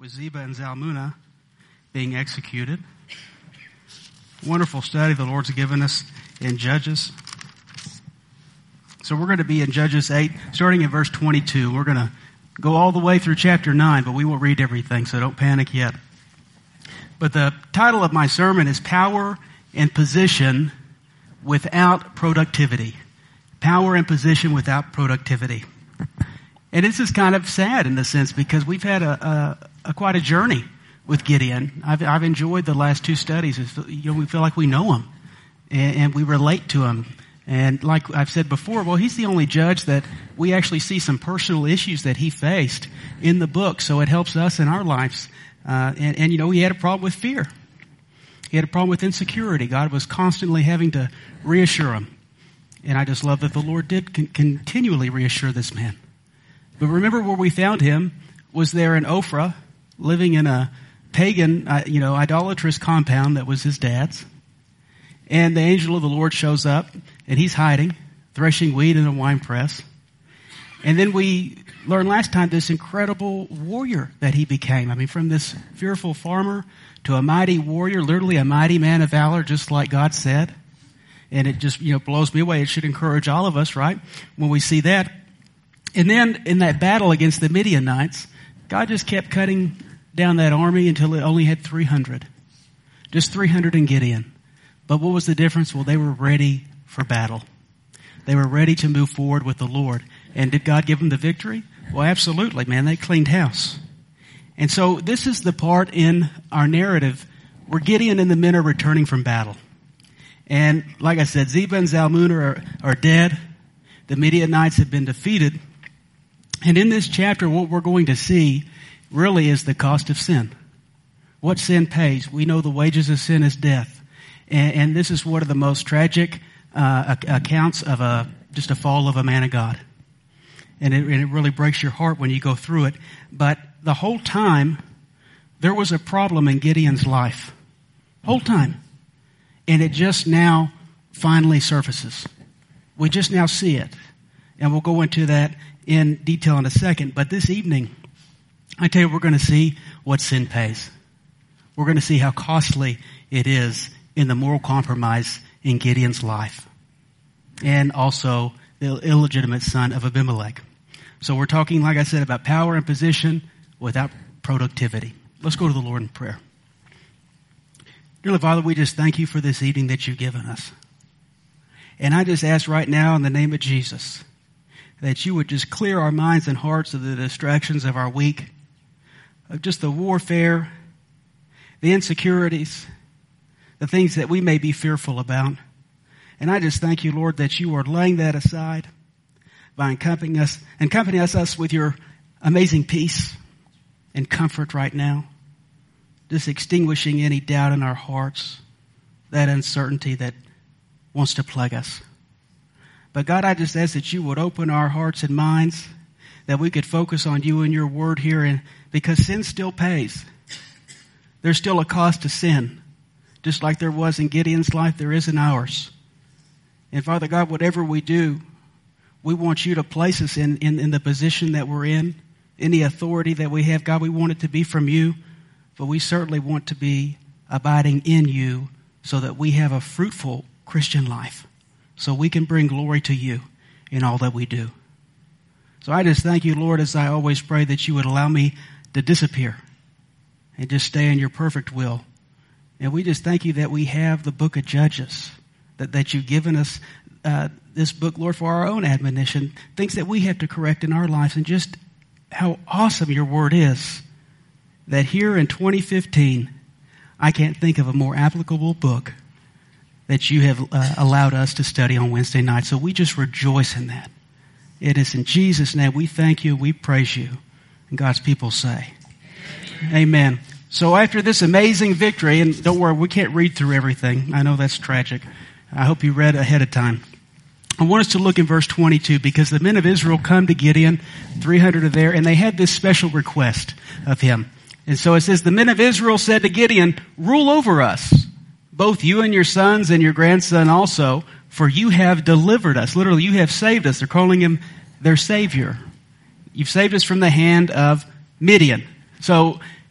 with Zeba and Zalmunna being executed. Wonderful study the Lord's given us in Judges. So we're going to be in Judges 8, starting in verse 22. We're going to go all the way through chapter 9, but we won't read everything, so don't panic yet. But the title of my sermon is Power and Position Without Productivity. Power and position without productivity. And this is kind of sad in the sense because we've had quite a journey with Gideon. I've enjoyed the last two studies. We feel like we know him and we relate to him. And like I've said before, well, he's the only judge that we actually see some personal issues that he faced in the book. So it helps us in our lives. And he had a problem with fear. He had a problem with insecurity. God was constantly having to reassure him. And I just love that the Lord did continually reassure this man. But remember where we found him was there in Ophrah, living in a pagan, idolatrous compound that was his dad's. And the angel of the Lord shows up, and he's hiding, threshing wheat in a wine press. And then we learned last time this incredible warrior that he became. I mean, from this fearful farmer to a mighty warrior, literally a mighty man of valor, just like God said. And it just, blows me away. It should encourage all of us, right? When we see that. And then in that battle against the Midianites, God just kept cutting down that army until it only had 300. Just 300 in Gideon. But what was the difference? Well, they were ready for battle. They were ready to move forward with the Lord. And did God give them the victory? Well, absolutely, man. They cleaned house. And so this is the part in our narrative where Gideon and the men are returning from battle. And like I said, Zeba and Zalmunna are dead. The Midianites have been defeated. And in this chapter, what we're going to see really is the cost of sin. What sin pays. We know the wages of sin is death. And this is one of the most tragic accounts of just a fall of a man of God. And it really breaks your heart when you go through it. But the whole time, there was a problem in Gideon's life. Whole time. And it just now finally surfaces. We just now see it. And we'll go into that in detail in a second. But this evening, I tell you, we're going to see what sin pays. We're going to see how costly it is in the moral compromise in Gideon's life. And also the illegitimate son of Abimelech. So we're talking, like I said, about power and position without productivity. Let's go to the Lord in prayer. Dear Father, we just thank you for this evening that you've given us. And I just ask right now in the name of Jesus that you would just clear our minds and hearts of the distractions of our week, of just the warfare, the insecurities, the things that we may be fearful about. And I just thank you, Lord, that you are laying that aside by accompanying us with your amazing peace and comfort right now. Just extinguishing any doubt in our hearts, that uncertainty that wants to plague us. But God, I just ask that you would open our hearts and minds, that we could focus on you and your word here, and because sin still pays. There's still a cost to sin. Just like there was in Gideon's life, there is in ours. And Father God, whatever we do, we want you to place us in the position that we're in the authority that we have. God, we want it to be from you. But we certainly want to be abiding in you so that we have a fruitful Christian life. So we can bring glory to you in all that we do. So I just thank you, Lord, as I always pray that you would allow me to disappear and just stay in your perfect will. And we just thank you that we have the book of Judges, that you've given us this book, Lord, for our own admonition, things that we have to correct in our lives, and just how awesome your word is. That here in 2015, I can't think of a more applicable book that you have allowed us to study on Wednesday night. So we just rejoice in that. It is in Jesus' name we thank you, we praise you. And God's people say, Amen. So after this amazing victory, and don't worry, we can't read through everything. I know that's tragic. I hope you read ahead of time. I want us to look in verse 22 because the men of Israel come to Gideon, 300 are there, and they had this special request of him. And so it says, the men of Israel said to Gideon, rule over us, both you and your sons and your grandson also, for you have delivered us. Literally, you have saved us. They're calling him their Savior. You've saved us from the hand of Midian. So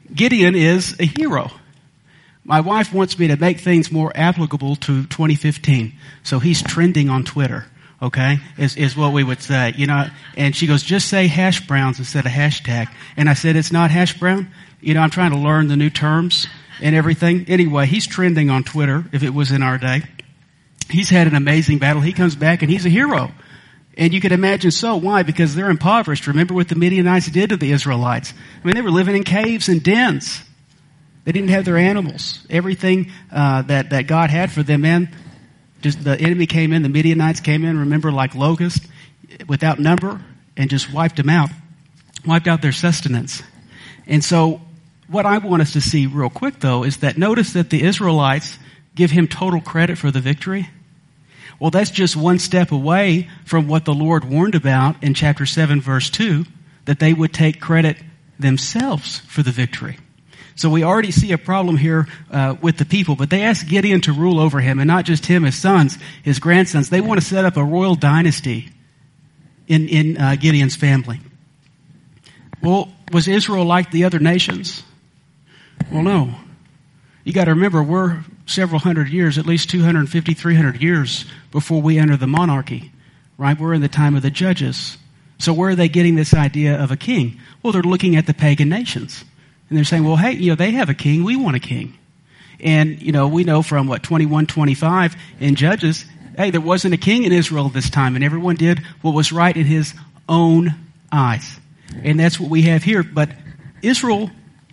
Gideon is a hero. My wife wants me to make things more applicable to 2015. So he's trending on Twitter, okay, is what we would say, you know. And she goes, just say hash browns instead of hashtag. And I said, it's not hash brown. You know, I'm trying to learn the new terms and everything. Anyway, he's trending on Twitter if it was in our day. He's had an amazing battle. He comes back and he's a hero. And you can imagine so. Why? Because they're impoverished. Remember what the Midianites did to the Israelites. I mean, they were living in caves and dens. They didn't have their animals. Everything that God had for them, man, just the enemy came in, the Midianites came in, remember, like locusts, without number, and just wiped them out. Wiped out their sustenance. And so what I want us to see real quick, though, is that notice that the Israelites give him total credit for the victory. Well, that's just one step away from what the Lord warned about in chapter 7, verse 2, that they would take credit themselves for the victory. So we already see a problem here with the people, but they asked Gideon to rule over him, and not just him, his sons, his grandsons. They want to set up a royal dynasty in Gideon's family. Well, was Israel like the other nations? Well, no. You got to remember, we're several hundred years, at least 250, 300 years before we enter the monarchy, right? We're in the time of the judges. So where are they getting this idea of a king? Well, they're looking at the pagan nations. And they're saying, well, hey, you know, they have a king. We want a king. And, you know, we know from 21:25 in Judges, hey, there wasn't a king in Israel at this time. And everyone did what was right in his own eyes. And that's what we have here. But Israel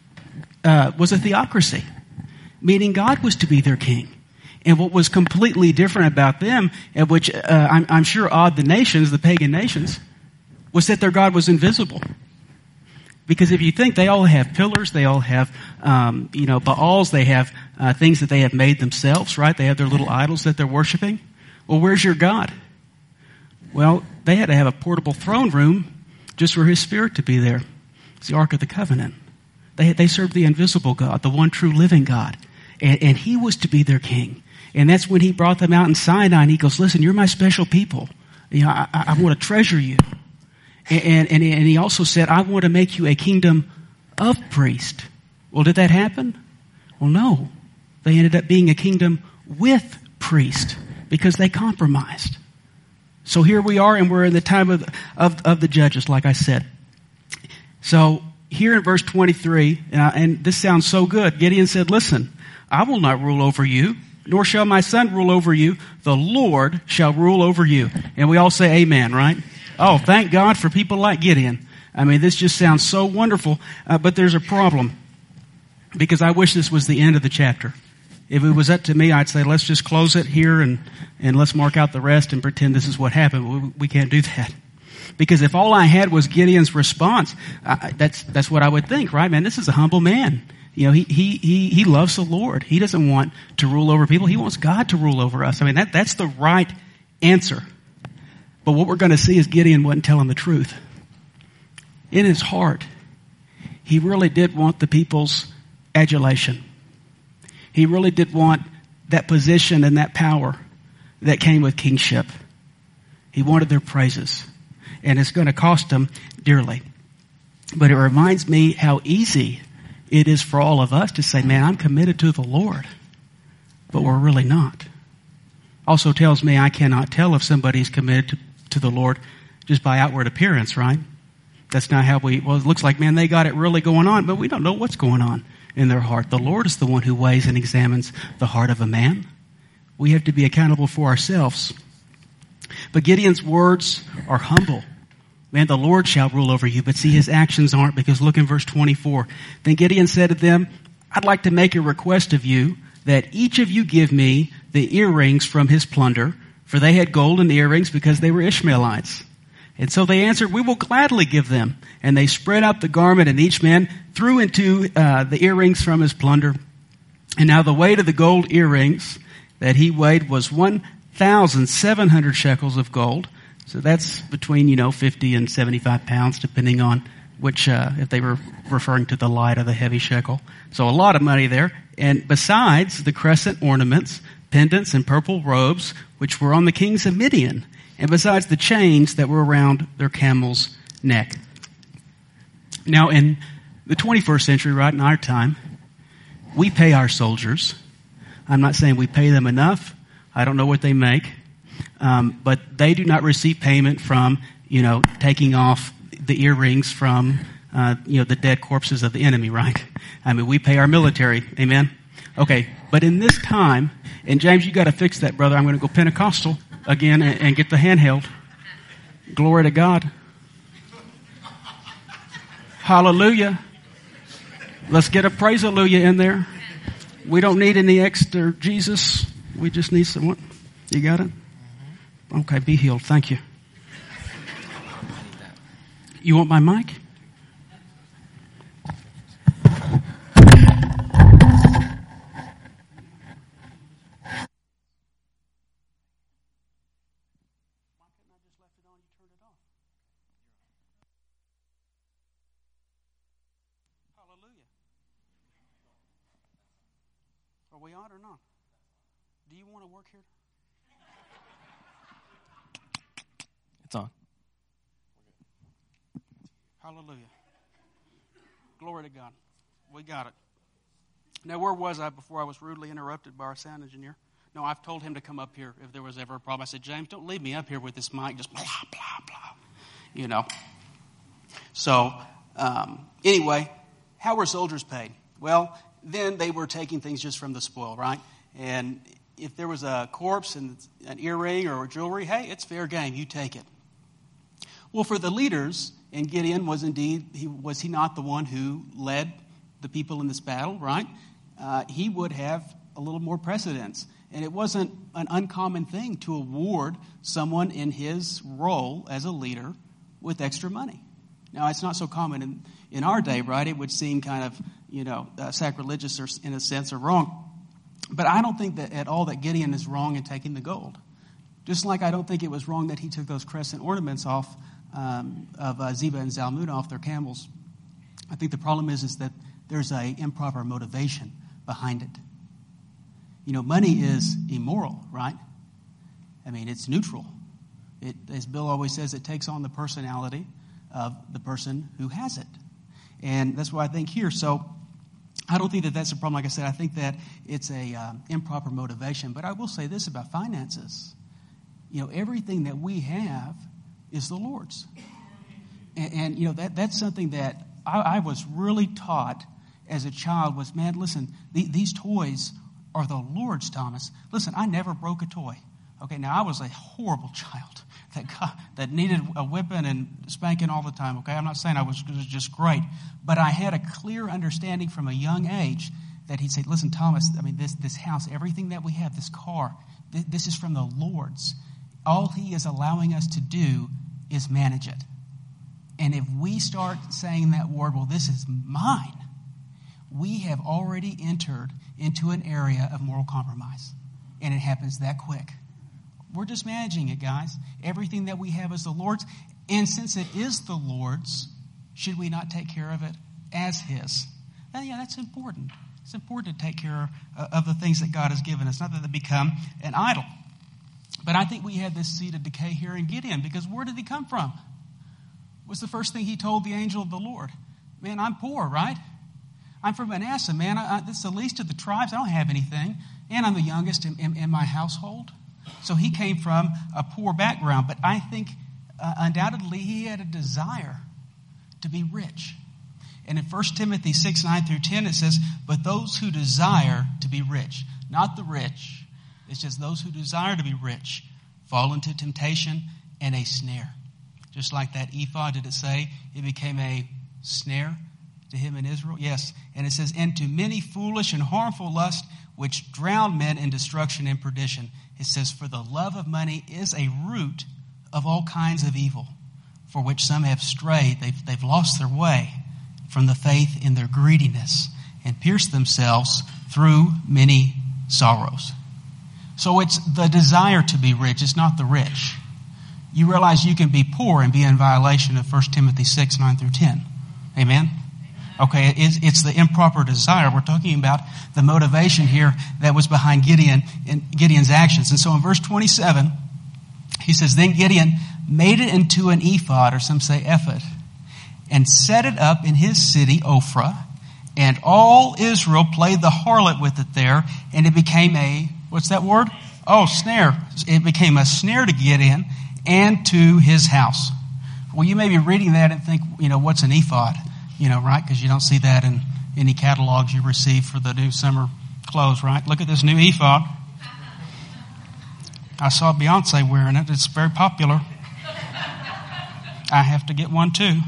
was a theocracy, meaning God was to be their king. And what was completely different about them, and which I'm sure awed the nations, the pagan nations, was that their God was invisible. Because if you think, they all have pillars, they all have, Baals, they have things that they have made themselves, right? They have their little idols that they're worshiping. Well, where's your God? Well, they had to have a portable throne room just for his spirit to be there. It's the Ark of the Covenant. They served the invisible God, the one true living God. And he was to be their king. And that's when he brought them out in Sinai, and he goes, listen, you're my special people. You know, I want to treasure you. And he also said, I want to make you a kingdom of priests. Well, did that happen? Well, no. They ended up being a kingdom with priests because they compromised. So here we are, and we're in the time of the judges, like I said. So here in verse 23, and this sounds so good, Gideon said, listen, I will not rule over you, nor shall my son rule over you. The Lord shall rule over you. And we all say amen, right? Oh, thank God for people like Gideon. I mean, this just sounds so wonderful, but there's a problem, because I wish this was the end of the chapter. If it was up to me, I'd say, let's just close it here and let's mark out the rest and pretend this is what happened. We can't do that. Because if all I had was Gideon's response, that's what I would think, right? Man, this is a humble man. You know, he loves the Lord. He doesn't want to rule over people. He wants God to rule over us. I mean, that's the right answer. But what we're going to see is Gideon wasn't telling the truth. In his heart, he really did want the people's adulation. He really did want that position and that power that came with kingship. He wanted their praises. And it's going to cost him dearly. But it reminds me how easy it is for all of us to say, man, I'm committed to the Lord. But we're really not. Also tells me I cannot tell if somebody's committed to the Lord just by outward appearance, right? That's not how it looks like, man, they got it really going on, but we don't know what's going on in their heart. The Lord is the one who weighs and examines the heart of a man. We have to be accountable for ourselves. But Gideon's words are humble. Man, the Lord shall rule over you, but see, his actions aren't, because look in verse 24. Then Gideon said to them, I'd like to make a request of you that each of you give me the earrings from his plunder, for they had golden earrings because they were Ishmaelites. And so they answered, we will gladly give them. And they spread out the garment, and each man threw into the earrings from his plunder. And now the weight of the gold earrings that he weighed was 1,700 shekels of gold. So that's between, 50 and 75 pounds, depending on which, if they were referring to the light or the heavy shekel. So a lot of money there. And besides the crescent ornaments, pendants, and purple robes, which were on the kings of Midian, and besides the chains that were around their camel's neck. Now, in the 21st century, right in our time, we pay our soldiers. I'm not saying we pay them enough. I don't know what they make. But they do not receive payment from, taking off the earrings from, the dead corpses of the enemy, right? I mean, we pay our military. Amen? Okay. But in this time, and James, you got to fix that, brother. I'm going to go Pentecostal again and get the handheld. Glory to God. Hallelujah. Let's get a praise hallelujah in there. We don't need any extra Jesus. We just need someone. You got it? Okay, be healed. Thank you. You want my mic? Are we on or not? Do you want to work here? It's on. Hallelujah. Glory to God. We got it. Now, where was I before I was rudely interrupted by our sound engineer? No, I've told him to come up here if there was ever a problem. I said, James, don't leave me up here with this mic, just blah, blah, blah. So, anyway, how were soldiers paid? Well, then they were taking things just from the spoil, right? And if there was a corpse and an earring or jewelry, hey, it's fair game. You take it. Well, for the leaders, and Gideon was he not the one who led the people in this battle, right? He would have a little more precedence. And it wasn't an uncommon thing to award someone in his role as a leader with extra money. Now, it's not so common in our day, right? It would seem kind of, sacrilegious or, in a sense, or wrong. But I don't think that at all that Gideon is wrong in taking the gold. Just like I don't think it was wrong that he took those crescent ornaments off of Zebah and Zalmunna off their camels. I think the problem is that there's a improper motivation behind it. Money is immoral, right? I mean, it's neutral. It, as Bill always says, it takes on the personality of the person who has it. And that's what I think here. So I don't think that that's a problem. Like I said, I think that it's a improper motivation. But I will say this about finances. Everything that we have is the Lord's. And that's something that I was really taught as a child was, man, listen, these toys are the Lord's, Thomas. Listen, I never broke a toy. Okay, now I was a horrible child that needed a whipping and spanking all the time. Okay, I'm not saying I was just great, but I had a clear understanding from a young age that he'd say, listen, Thomas, I mean, this house, everything that we have, this car, this is from the Lord's. All he is allowing us to do is manage it. And if we start saying that word, well, this is mine, we have already entered into an area of moral compromise. And it happens that quick. We're just managing it, guys. Everything that we have is the Lord's. And since it is the Lord's, should we not take care of it as his? Well, yeah, that's important. It's important to take care of the things that God has given us, not that they become an idol. But I think we had this seed of decay here in Gideon, because where did he come from? What's the first thing he told the angel of the Lord? Man, I'm poor, right? I'm from Manasseh, man. This is the least of the tribes. I don't have anything. And I'm the youngest in my household. So he came from a poor background. But I think undoubtedly he had a desire to be rich. And in 1 Timothy 6, 9 through 10, it says, but those who desire to be rich, not the rich, it's just those who desire to be rich, fall into temptation and a snare. Just like that ephod, did it say it became a snare to him in Israel? Yes. And it says, and to many foolish and harmful lusts, which drown men in destruction and perdition. It says, for the love of money is a root of all kinds of evil, for which some have strayed. They've lost their way from the faith in their greediness and pierced themselves through many sorrows. So it's the desire to be rich. It's not the rich. You realize you can be poor and be in violation of 1 Timothy 6, 9 through 10. Amen? Okay, it's the improper desire. We're talking about the motivation here that was behind Gideon's actions. And so in verse 27, he says, then Gideon made it into an ephod, or some say ephod, and set it up in his city, Ophrah. And all Israel played the harlot with it there, and it became a, what's that word? Oh, snare. It became a snare to Gideon and to his house. Well, you may be reading that and think, what's an ephod? Right? Because you don't see that in any catalogs you receive for the new summer clothes, right? Look at this new ephod. I saw Beyonce wearing it. It's very popular. I have to get one too.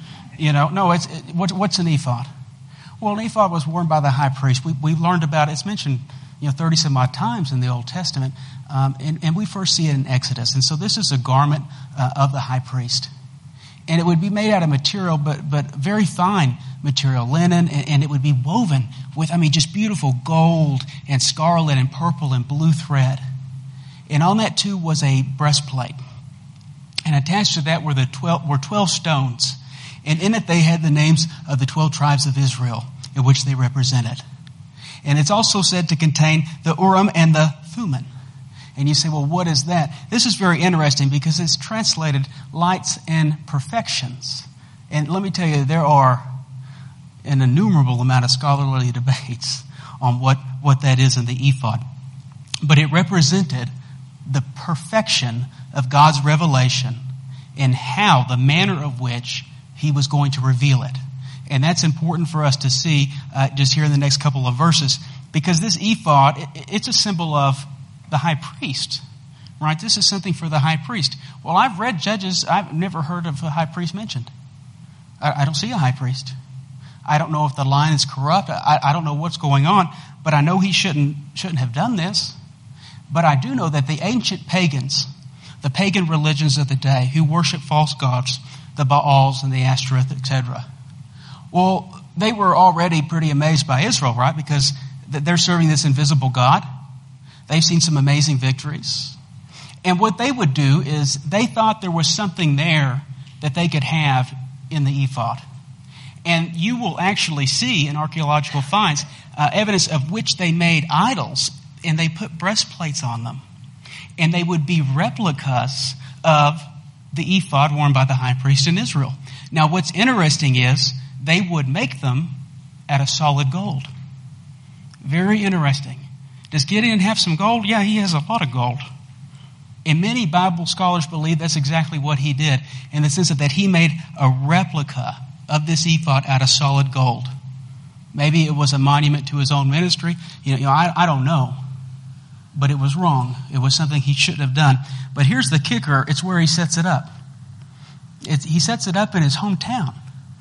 No, what's an ephod? Well, an ephod was worn by the high priest. We've learned about it. It's mentioned 30 some odd times in the Old Testament. And we first see it in Exodus. And so this is a garment of the high priest. And it would be made out of material, but very fine material, linen, and it would be woven with, just beautiful gold and scarlet and purple and blue thread. And on that too was a breastplate. And attached to that were 12 stones. And in it they had the names of the 12 tribes of Israel, in which they represented. And it's also said to contain the Urim and the Thummim. And you say, well, what is that? This is very interesting because it's translated lights and perfections. And let me tell you, there are an innumerable amount of scholarly debates on what that is in the ephod. But it represented the perfection of God's revelation and how, the manner of which he was going to reveal it. And that's important for us to see just here in the next couple of verses, because this ephod, it's a symbol of the high priest, right? This is something for the high priest. Well, I've read Judges. I've never heard of a high priest mentioned. I don't see a high priest. I don't know if the line is corrupt. I don't know what's going on, but I know he shouldn't have done this. But I do know that the ancient pagans, the pagan religions of the day who worship false gods, the Baals and the Ashtoreth, etc., well, they were already pretty amazed by Israel, right? Because they're serving this invisible God. They've seen some amazing victories. And what they would do is they thought there was something there that they could have in the ephod. And you will actually see in archaeological finds evidence of which they made idols, and they put breastplates on them. And they would be replicas of the ephod worn by the high priest in Israel. Now, what's interesting is they would make them out of solid gold. Very interesting. Does Gideon have some gold? Yeah, he has a lot of gold. And many Bible scholars believe that's exactly what he did, in the sense that he made a replica of this ephod out of solid gold. Maybe it was a monument to his own ministry. I don't know. But it was wrong. It was something he shouldn't have done. But here's the kicker. It's where he sets it up. He sets it up in his hometown.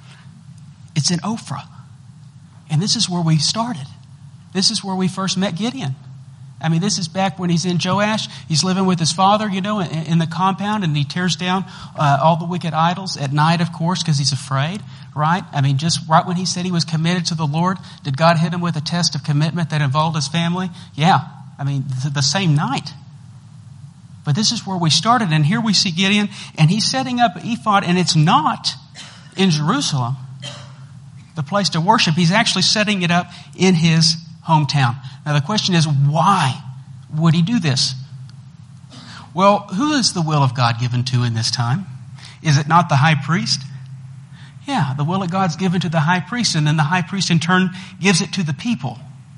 It's in Ophrah. And this is where we started. This is where we first met Gideon. This is back when he's in Joash. He's living with his father, in the compound, and he tears down all the wicked idols at night, of course, because he's afraid, right? Just right when he said he was committed to the Lord, did God hit him with a test of commitment that involved his family? Yeah. The same night. But this is where we started, and here we see Gideon, and he's setting up an ephod, and it's not in Jerusalem, the place to worship. He's actually setting it up in his hometown. Now the question is, why would he do this? Well, who is the will of God given to in this time? Is it not the high priest? Yeah, the will of God's given to the high priest, and then the high priest in turn gives it to the people.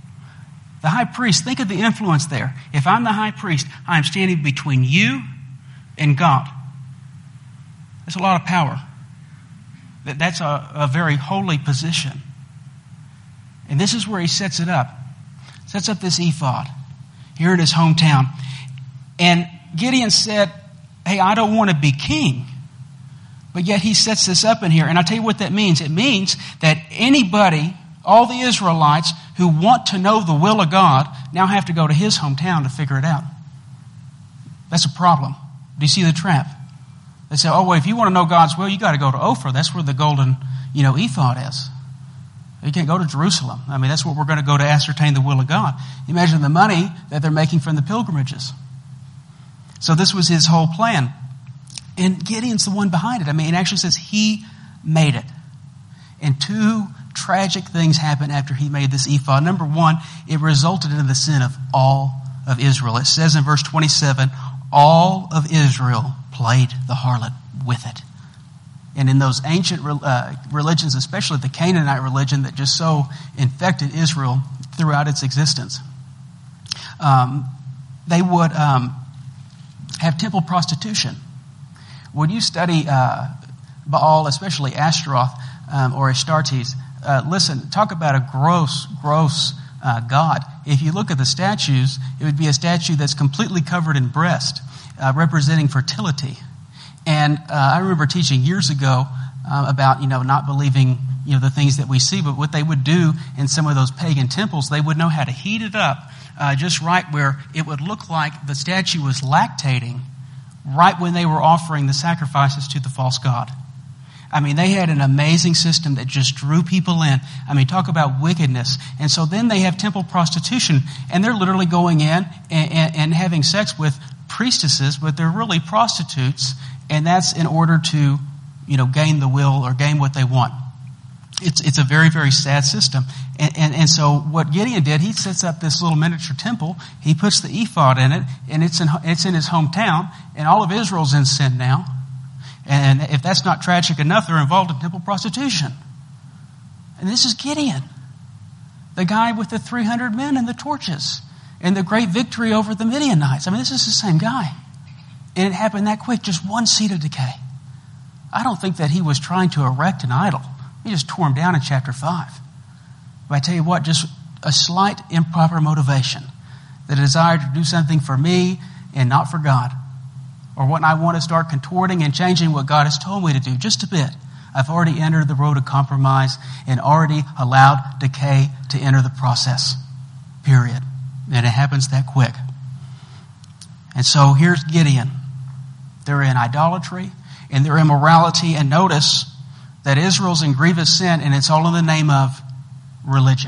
The high priest, think of the influence there. If I'm the high priest, I'm standing between you and God. That's a lot of power. That's a very holy position. And this is where he sets it up. Sets up this ephod here in his hometown. And Gideon said, hey, I don't want to be king. But yet he sets this up in here. And I'll tell you what that means. It means that anybody, all the Israelites who want to know the will of God, now have to go to his hometown to figure it out. That's a problem. Do you see the trap? They say, oh, well, if you want to know God's will, you got to go to Ophrah. That's where the golden, ephod is. You can't go to Jerusalem. That's where we're going to go to ascertain the will of God. Imagine the money that they're making from the pilgrimages. So this was his whole plan. And Gideon's the one behind it. It actually says he made it. And two tragic things happened after he made this ephod. Number one, it resulted in the sin of all of Israel. It says in verse 27, all of Israel played the harlot with it. And in those ancient religions, especially the Canaanite religion that just so infected Israel throughout its existence, they would have temple prostitution. When you study Baal, especially Ashtaroth or Astartes, listen, talk about a gross god. If you look at the statues, it would be a statue that's completely covered in breast, representing fertility. And I remember teaching years ago about, not believing, the things that we see, but what they would do in some of those pagan temples, they would know how to heat it up just right where it would look like the statue was lactating right when they were offering the sacrifices to the false god. I mean, they had an amazing system that just drew people in. I mean, talk about wickedness. And so then they have temple prostitution, and they're literally going in and having sex with priestesses, but they're really prostitutes, and that's in order to, gain the will or gain what they want. It's a very, very sad system. And so what Gideon did, he sets up this little miniature temple. He puts the ephod in it, and it's in his hometown, and all of Israel's in sin now. And if that's not tragic enough, they're involved in temple prostitution. And this is Gideon, the guy with the 300 men and the torches and the great victory over the Midianites. I mean, this is the same guy. And it happened that quick, just one seed of decay. I don't think that he was trying to erect an idol. He just tore him down in chapter 5. But I tell you what, just a slight improper motivation, the desire to do something for me and not for God. Or when I want to start contorting and changing what God has told me to do just a bit, I've already entered the road of compromise and already allowed decay to enter the process. Period. And it happens that quick. And so here's Gideon. They're in idolatry and their immorality. And notice that Israel's in grievous sin, and it's all in the name of religion.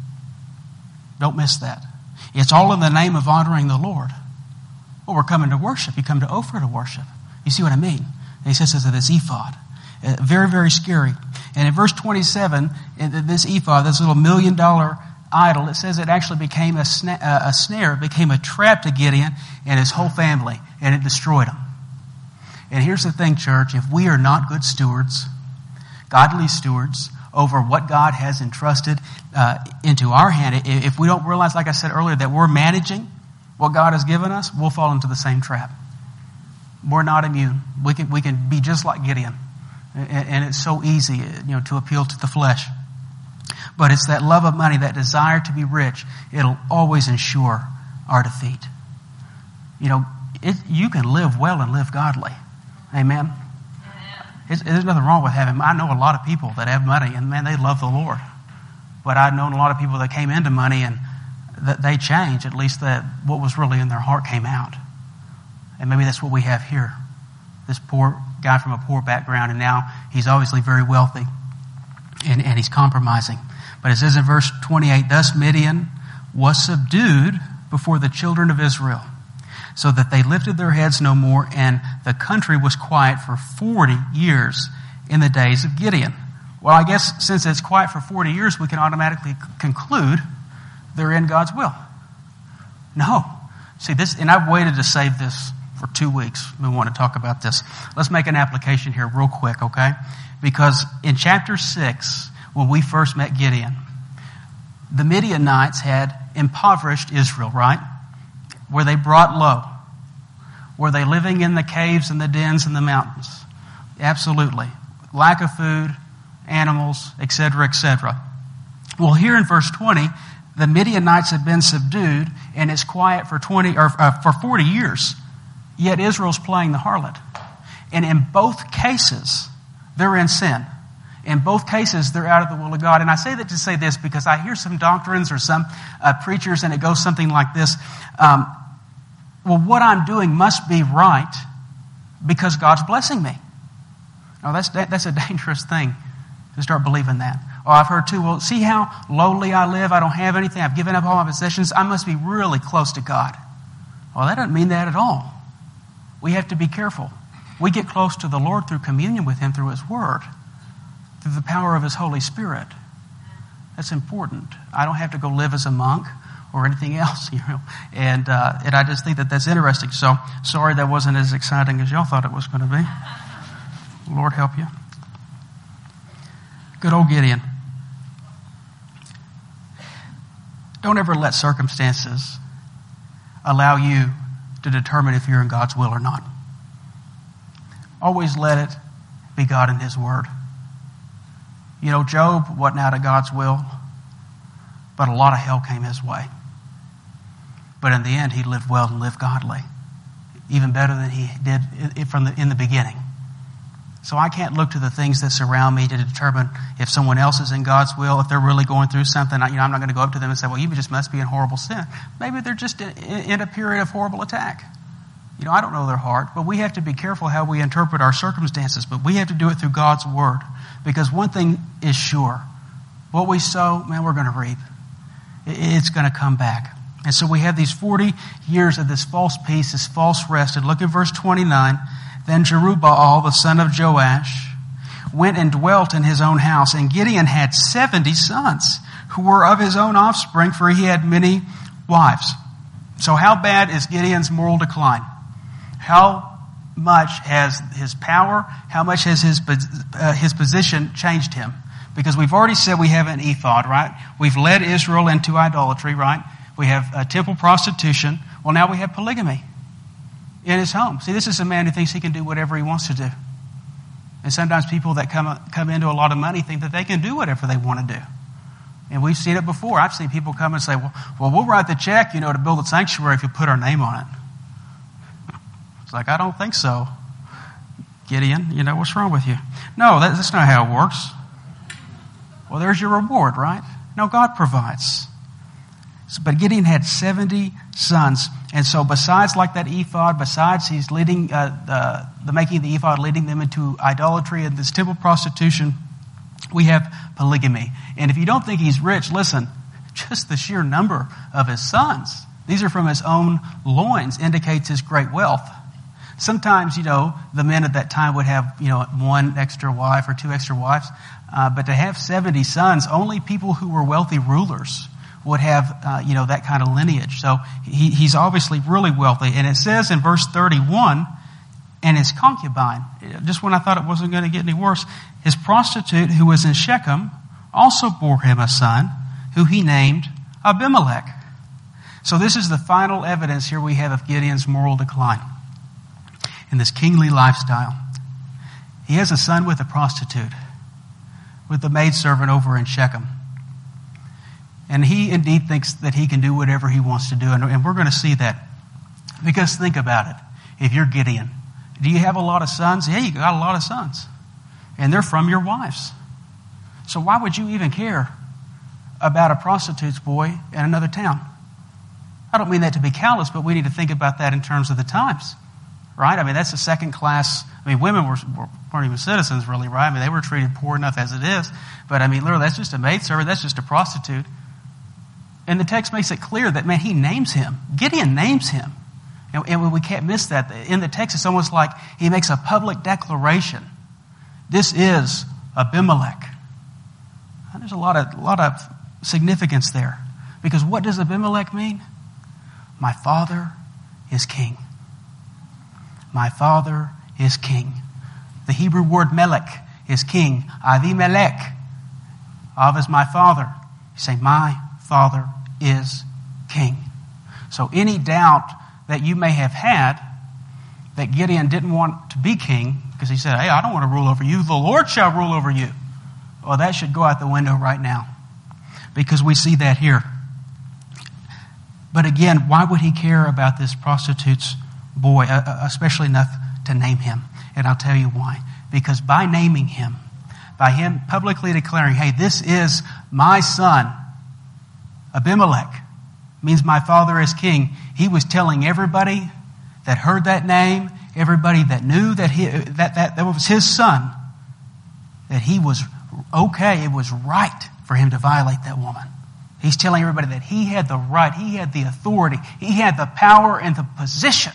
Don't miss that. It's all in the name of honoring the Lord. Well, we're coming to worship. You come to Ophir to worship. You see what I mean? And he says this ephod. Very, very scary. And in verse 27, this ephod, this little $1 million idol, it says it actually became a snare, it became a trap to Gideon and his whole family, and it destroyed them. And here's the thing, church. If we are not good stewards, godly stewards, over what God has entrusted into our hand, if we don't realize, like I said earlier, that we're managing what God has given us, we'll fall into the same trap. We're not immune. We can be just like Gideon. And it's so easy, to appeal to the flesh. But it's that love of money, that desire to be rich. It'll always ensure our defeat. You can live well and live godly. Amen. There's nothing wrong with having. I know a lot of people that have money, and man, they love the Lord. But I've known a lot of people that came into money and that they changed. At least that what was really in their heart came out. And maybe that's what we have here. This poor guy from a poor background, and now he's obviously very wealthy, and he's compromising. But it says in verse 28, thus Midian was subdued before the children of Israel, so that they lifted their heads no more, and the country was quiet for 40 years in the days of Gideon. Well, I guess since it's quiet for 40 years, we can automatically conclude they're in God's will. No. See, this, and I've waited to save this for 2 weeks. We want to talk about this. Let's make an application here real quick, okay? Because in chapter 6, when we first met Gideon, the Midianites had impoverished Israel, right? Were they brought low? Were they living in the caves and the dens and the mountains? Absolutely. Lack of food, animals, etc., etc. Well, here in verse 20, the Midianites have been subdued, and it's quiet for 40 years. Yet Israel's playing the harlot. And in both cases, they're in sin. In both cases, they're out of the will of God. And I say that to say this because I hear some doctrines or some preachers, and it goes something like this. Well, what I'm doing must be right because God's blessing me. Oh, that's a dangerous thing to start believing that. Or I've heard too, well, see how lowly I live? I don't have anything. I've given up all my possessions. I must be really close to God. Well, that doesn't mean that at all. We have to be careful. We get close to the Lord through communion with Him, through His Word, through the power of His Holy Spirit. That's important. I don't have to go live as a monk or anything else, And I just think that that's interesting. So, sorry that wasn't as exciting as y'all thought it was going to be. Lord help you. Good old Gideon. Don't ever let circumstances allow you to determine if you're in God's will or not. Always let it be God and His Word. You know, Job wasn't out of God's will, but a lot of hell came his way. But in the end, he lived well and lived godly, even better than he did in the beginning. So I can't look to the things that surround me to determine if someone else is in God's will, if they're really going through something. I'm not going to go up to them and say, well, you just must be in horrible sin. Maybe they're just in a period of horrible attack. I don't know their heart, but we have to be careful how we interpret our circumstances. But we have to do it through God's Word. Because one thing is sure. What we sow, man, we're going to reap. It's going to come back. And so we have these 40 years of this false peace, this false rest. And look at verse 29. Then Jerubbaal, the son of Joash, went and dwelt in his own house. And Gideon had 70 sons who were of his own offspring, for he had many wives. So how bad is Gideon's moral decline? How much has his power, how much has his position changed him? Because we've already said we have an ephod, right? We've led Israel into idolatry, right? We have temple prostitution. Well, now we have polygamy in his home. See, this is a man who thinks he can do whatever he wants to do. And sometimes people that come into a lot of money think that they can do whatever they want to do. And we've seen it before. I've seen people come and say, well, we'll write the check, to build a sanctuary if you put our name on it. It's like, I don't think so. Gideon, what's wrong with you? No, that's not how it works. Well, there's your reward, right? No, God provides. But Gideon had 70 sons. And so besides like that ephod, besides he's leading the making of the ephod, leading them into idolatry and this temple prostitution, we have polygamy. And if you don't think he's rich, listen, just the sheer number of his sons, these are from his own loins, indicates his great wealth. Sometimes, the men at that time would have, one extra wife or two extra wives. But to have 70 sons, only people who were wealthy rulers would have, that kind of lineage. So he's obviously really wealthy. And it says in verse 31, and his concubine, just when I thought it wasn't going to get any worse, his prostitute who was in Shechem also bore him a son who he named Abimelech. So this is the final evidence here we have of Gideon's moral decline in this kingly lifestyle. He has a son with a prostitute, with the maidservant over in Shechem. And he indeed thinks that he can do whatever he wants to do. And we're going to see that. Because think about it. If you're Gideon, do you have a lot of sons? Yeah, you got a lot of sons. And they're from your wives. So why would you even care about a prostitute's boy in another town? I don't mean that to be callous, but we need to think about that in terms of the times. Right? That's a second class. Women weren't even citizens really, right? They were treated poor enough as it is. But literally, that's just a maidservant. That's just a prostitute. And the text makes it clear that, man, he names him. Gideon names him. And we can't miss that. In the text, it's almost like he makes a public declaration. This is Abimelech. And there's a lot of significance there. Because what does Abimelech mean? My father is king. My father is king. The Hebrew word melech is king. Avimelech. Av is my father. You say, my father is king. So any doubt that you may have had that Gideon didn't want to be king, because he said, hey, I don't want to rule over you. The Lord shall rule over you. Well, that should go out the window right now. Because we see that here. But again, why would he care about this prostitute's boy, especially enough to name him? And I'll tell you why. Because by naming him, by him publicly declaring, hey, this is my son, Abimelech, means my father is king, he was telling everybody that heard that name, everybody that knew that that was his son, that he was okay, it was right for him to violate that woman. He's telling everybody that he had the right, he had the authority, he had the power and the position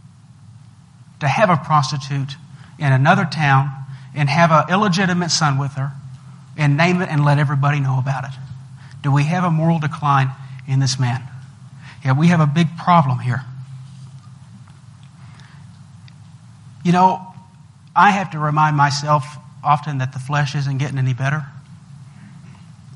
to have a prostitute in another town and have an illegitimate son with her and name it and let everybody know about it. Do we have a moral decline in this man? Yeah, we have a big problem here. I have to remind myself often that the flesh isn't getting any better.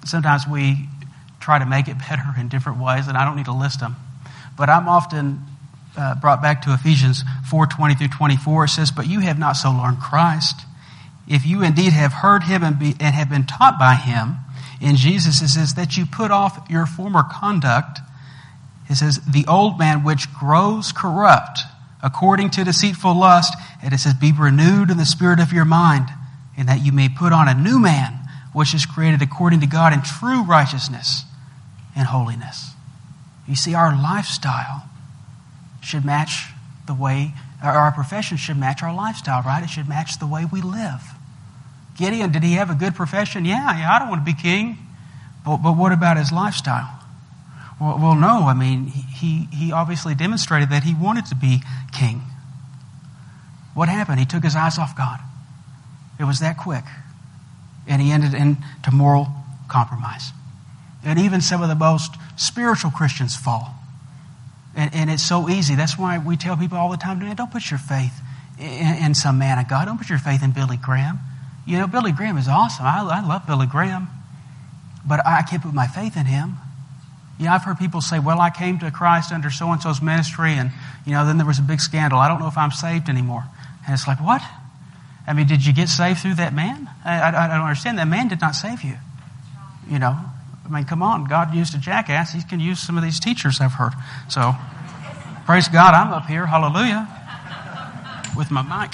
sometimes we try to make it better in different ways, and I don't need to list them. But I'm often brought back to Ephesians 4:20 through 24. It says, "But you have not so learned Christ. If you indeed have heard him and have been taught by him," in Jesus, it says, "that you put off your former conduct," it says, "the old man which grows corrupt according to deceitful lust," and it says, "be renewed in the spirit of your mind, and that you may put on a new man, which is created according to God in true righteousness and holiness." You see, our lifestyle should match the way, or our profession should match our lifestyle, right? It should match the way we live. Gideon, did he have a good profession? Yeah, I don't want to be king. But what about his lifestyle? Well, no. I mean, he obviously demonstrated that he wanted to be king. What happened? He took his eyes off God. It was that quick. And he ended into moral compromise. And even some of the most spiritual Christians fall. And it's so easy. That's why we tell people all the time, don't put your faith in some man of God. Don't put your faith in Billy Graham. You know, Billy Graham is awesome. I love Billy Graham. But I can't put my faith in him. Yeah, I've heard people say, well, I came to Christ under so-and-so's ministry, and, then there was a big scandal. I don't know if I'm saved anymore. And it's like, what? I mean, did you get saved through that man? I don't understand. That man did not save you. I mean, come on. God used a jackass. He can use some of these teachers, I've heard. So, praise God, I'm up here. Hallelujah. With my mic.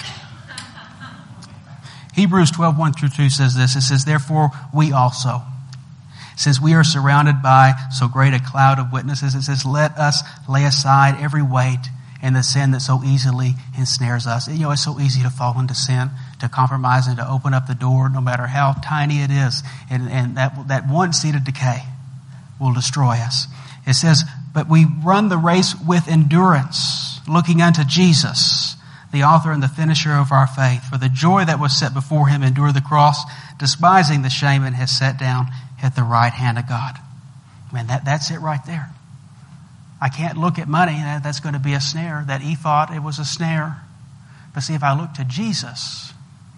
Hebrews 12:1 through 2 says this. It says, "Therefore we also, since we are surrounded by so great a cloud of witnesses," it says, "let us lay aside every weight and the sin that so easily ensnares us." It's so easy to fall into sin, to compromise, and to open up the door, no matter how tiny it is. And that one seed of decay will destroy us. It says, "But we run the race with endurance, looking unto Jesus, the author and the finisher of our faith. For the joy that was set before him endured the cross, despising the shame, and has sat down at the right hand of God." Man, that's it right there. I can't look at money. That's going to be a snare. That ephod, it was a snare. But see, if I look to Jesus,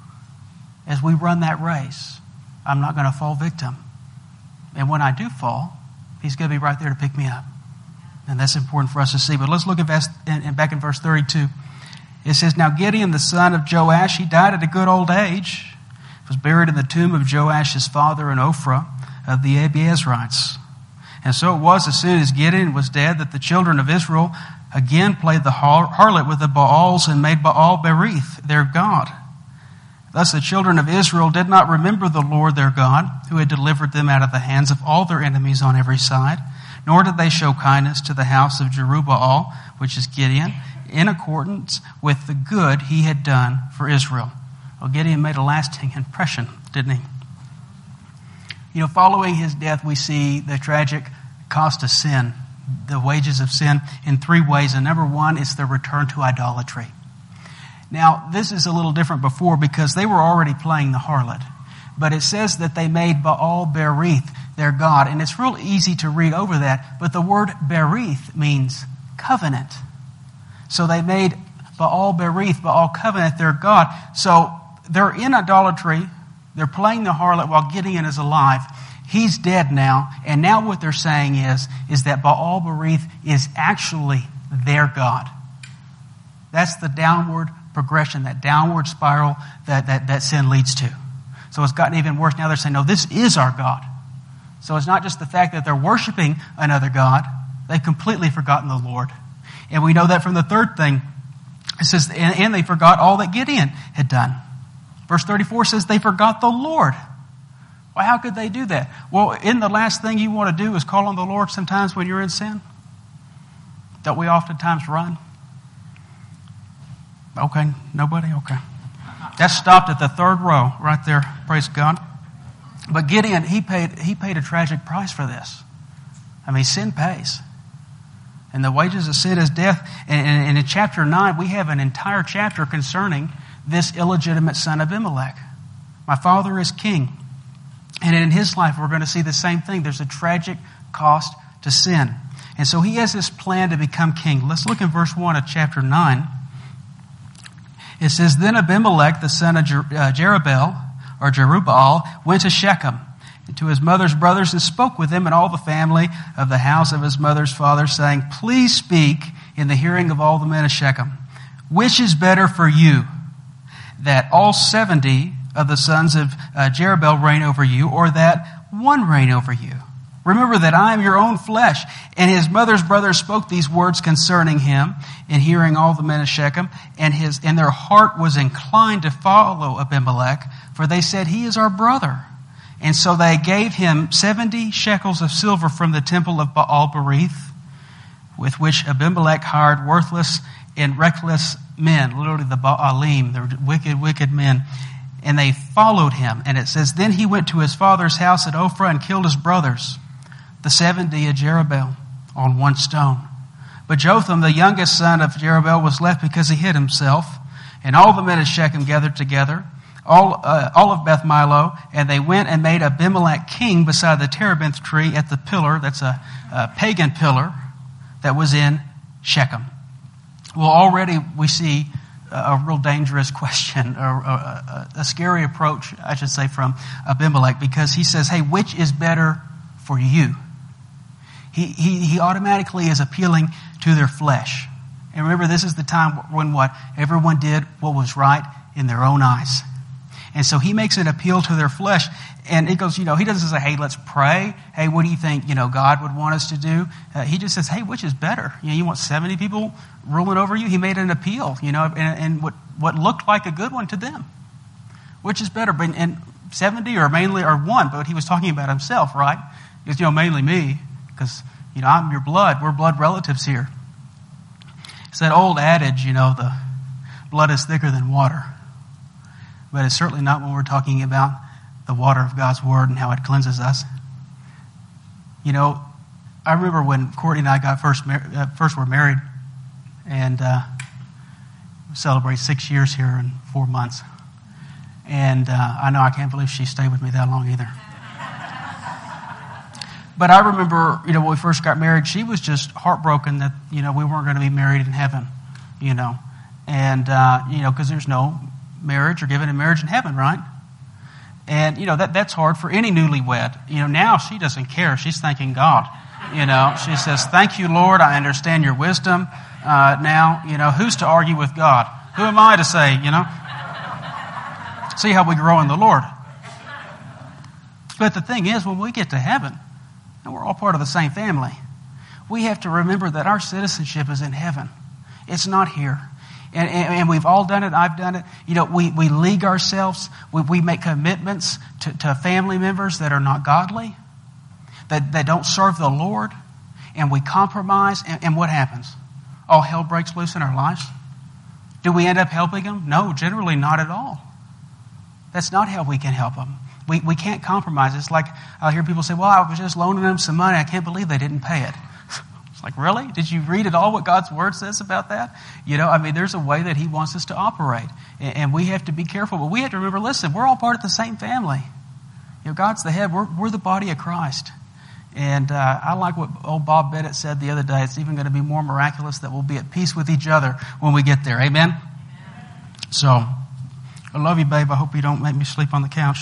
as we run that race, I'm not going to fall victim. And when I do fall, he's going to be right there to pick me up. And that's important for us to see. But let's look at back in verse 32. It says, "Now Gideon, the son of Joash, he died at a good old age, was buried in the tomb of Joash his father in Ophrah of the Abiezrites. And so it was, as soon as Gideon was dead, that the children of Israel again played the harlot with the Baals and made Baal Berith their god. Thus the children of Israel did not remember the Lord their God, who had delivered them out of the hands of all their enemies on every side, nor did they show kindness to the house of Jerubbaal," which is Gideon, "in accordance with the good he had done for Israel." Well, Gideon made a lasting impression, didn't he? Following his death, we see the tragic cost of sin, the wages of sin, in three ways. And number one is the return to idolatry. Now, this is a little different before because they were already playing the harlot. But it says that they made Baal Berith their god. And it's real easy to read over that. But the word Berith means covenant. So they made Baal Berith, Baal covenant, their god. So they're in idolatry. They're playing the harlot while Gideon is alive. He's dead now. And now what they're saying is that Baal Berith is actually their god. That's the downward progression, that downward spiral that sin leads to. So it's gotten even worse. Now they're saying, no, this is our God. So it's not just the fact that they're worshiping another God. They've completely forgotten the Lord. And we know that from the third thing. It says, and they forgot all that Gideon had done. Verse 34 says they forgot the Lord. Well, how could they do that? Well, isn't the last thing you want to do is call on the Lord sometimes when you're in sin? Don't we oftentimes run? Okay, nobody? Okay. That stopped at the third row right there. Praise God. But Gideon, he paid a tragic price for this. I mean, sin pays. And the wages of sin is death. And in chapter 9, we have an entire chapter concerning this illegitimate son of Abimelech. My father is king. And in his life, we're going to see the same thing. There's a tragic cost to sin. And so he has this plan to become king. Let's look in verse 1 of chapter 9. It says, Then Abimelech, the son of Jerubbaal, went to Shechem, to his mother's brothers and spoke with them and all the family of the house of his mother's father, saying, Please speak in the hearing of all the men of Shechem. Which is better for you, that all 70 of the sons of Jerubbaal reign over you, or that one reign over you? Remember that I am your own flesh. And his mother's brothers spoke these words concerning him in hearing all the men of Shechem, and their heart was inclined to follow Abimelech, for they said, He is our brother. And so they gave him 70 shekels of silver from the temple of Baal-berith, with which Abimelech hired worthless and reckless men, literally the Baalim, the wicked, wicked men. And they followed him. And it says, Then he went to his father's house at Ophrah and killed his brothers, the 70 of Jerubbaal, on one stone. But Jotham, the youngest son of Jerubbaal, was left because he hid himself. And all the men of Shechem gathered together, all of Beth Milo, and they went and made Abimelech king beside the terebinth tree at the pillar, that's a pagan pillar, that was in Shechem. Well, already we see a real dangerous question, or a scary approach, I should say, from Abimelech, because he says, hey, which is better for you? He automatically is appealing to their flesh. And remember, this is the time when what? Everyone did what was right in their own eyes. And so he makes an appeal to their flesh. And it goes, he doesn't say, hey, let's pray. Hey, what do you think, God would want us to do? He just says, hey, which is better? You want 70 people ruling over you? He made an appeal, and what looked like a good one to them. Which is better? And 70 or mainly or one, but he was talking about himself, right? It's, mainly me, because, I'm your blood. We're blood relatives here. It's that old adage, the blood is thicker than water. But it's certainly not when we're talking about the water of God's Word and how it cleanses us. I remember when Courtney and I got first were married, and we celebrate 6 years here in 4 months. And I know I can't believe she stayed with me that long either. But I remember, when we first got married, she was just heartbroken that, we weren't going to be married in heaven, And, because there's no marriage or given in marriage in heaven, right? And, that's hard for any newlywed. Now she doesn't care. She's thanking God. She says, thank you, Lord. I understand your wisdom. Now, who's to argue with God? Who am I to say, See how we grow in the Lord. But the thing is, when we get to heaven, and we're all part of the same family, we have to remember that our citizenship is in heaven. It's not here. And we've all done it. I've done it. We league ourselves. We make commitments to family members that are not godly, that don't serve the Lord. And we compromise. And what happens? All hell breaks loose in our lives. Do we end up helping them? No, generally not at all. That's not how we can help them. We can't compromise. It's like I'll hear people say, well, I was just loaning them some money. I can't believe they didn't pay it. It's like, really? Did you read at all what God's Word says about that? There's a way that He wants us to operate. And we have to be careful. But we have to remember, listen, we're all part of the same family. God's the head. We're the body of Christ. And I like what old Bob Bennett said the other day. It's even going to be more miraculous that we'll be at peace with each other when we get there. Amen? So, I love you, babe. I hope you don't make me sleep on the couch.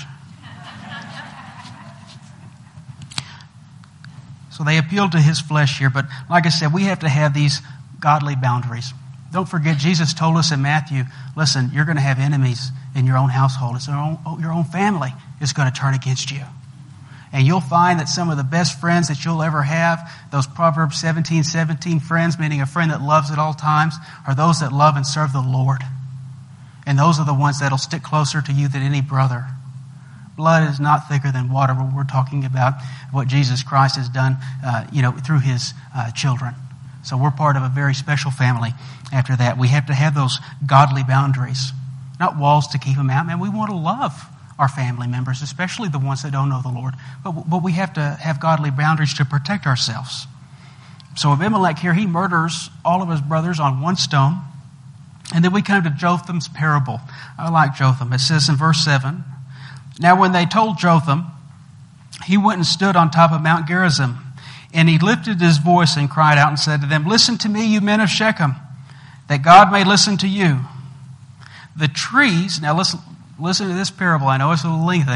So they appealed to his flesh here. But like I said, we have to have these godly boundaries. Don't forget, Jesus told us in Matthew, listen, you're going to have enemies in your own household. It's your own family is going to turn against you. And you'll find that some of the best friends that you'll ever have, those Proverbs 17 friends, meaning a friend that loves at all times, are those that love and serve the Lord. And those are the ones that'll stick closer to you than any brother. Blood is not thicker than water when we're talking about what Jesus Christ has done, through His children. So we're part of a very special family after that. We have to have those godly boundaries, not walls to keep them out. Man, we want to love our family members, especially the ones that don't know the Lord. But we have to have godly boundaries to protect ourselves. So Abimelech here, he murders all of his brothers on one stone. And then we come to Jotham's parable. I like Jotham. It says in verse 7, Now when they told Jotham, he went and stood on top of Mount Gerizim, and he lifted his voice and cried out and said to them, Listen to me, you men of Shechem, that God may listen to you. The trees, now listen to this parable. I know it's a little lengthy,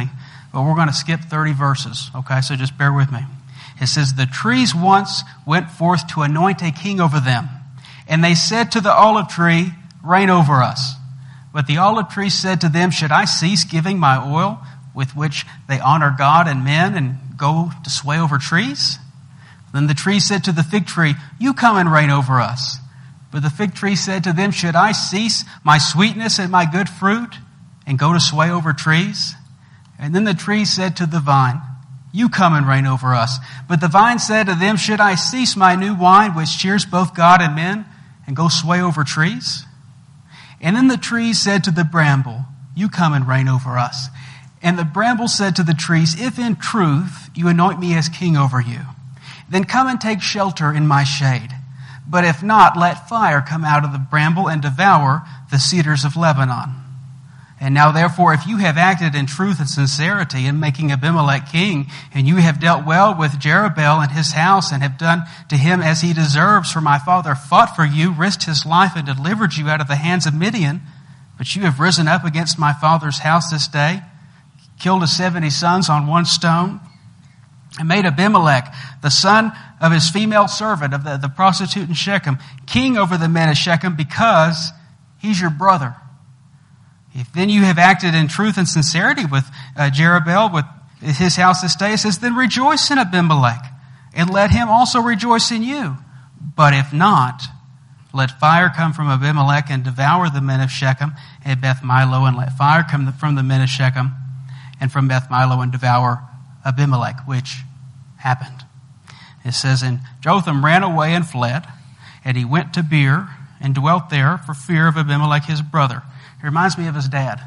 but we're going to skip 30 verses, okay? So just bear with me. It says, the trees once went forth to anoint a king over them. And they said to the olive tree, reign over us. But the olive tree said to them, should I cease giving my oil with which they honor God and men and go to sway over trees? Then the tree said to the fig tree, you come and reign over us. But the fig tree said to them, should I cease my sweetness and my good fruit and go to sway over trees? And then the tree said to the vine, you come and reign over us. But the vine said to them, should I cease my new wine, which cheers both God and men, and go sway over trees? And then the tree said to the bramble, you come and reign over us. And the bramble said to the trees, if in truth you anoint me as king over you, then come and take shelter in my shade. But if not, let fire come out of the bramble and devour the cedars of Lebanon. And now therefore, if you have acted in truth and sincerity in making Abimelech king, and you have dealt well with Jerubbaal and his house, and have done to him as he deserves, for my father fought for you, risked his life, and delivered you out of the hands of Midian, but you have risen up against my father's house this day, killed his 70 sons on one stone, and made Abimelech, the son of his female servant, of the prostitute in Shechem, king over the men of Shechem, because he's your brother. If then you have acted in truth and sincerity with Jerubbaal, with his house this day, it says, then rejoice in Abimelech, and let him also rejoice in you. But if not, let fire come from Abimelech and devour the men of Shechem and Beth Milo, and let fire come from the men of Shechem and from Beth Milo and devour Abimelech, which happened. It says, and Jotham ran away and fled, and he went to Beer and dwelt there for fear of Abimelech his brother. It reminds me of his dad,